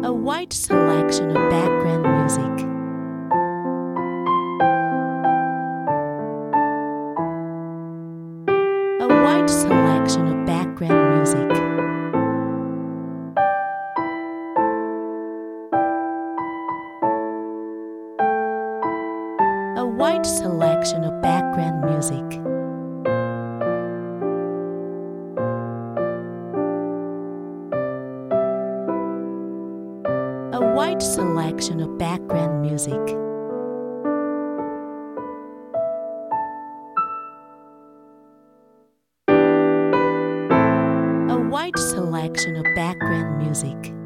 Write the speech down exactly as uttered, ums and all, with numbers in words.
A wide selection of background music. A wide selection of background music. A wide selection of background music. A wide selection of background music. A wide selection of background music.